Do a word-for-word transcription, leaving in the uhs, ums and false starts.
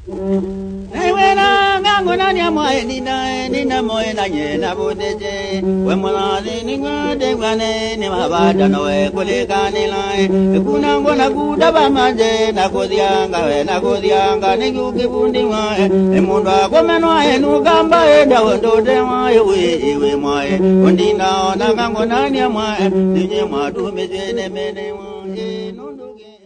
Naiwena ngangona nyamwe nina nina moe na nyena bodeje we mwana ni ngade ngane ni mabada noe kulekani lai kuna ngona kuda bamaje na kodianga we na kodianga ni kukibundi wae e mundu akomenwa enu gamba eda wondode wae we we mwae ondina na ngangona nyamwe ni nyema tu mejene mene wae nunduge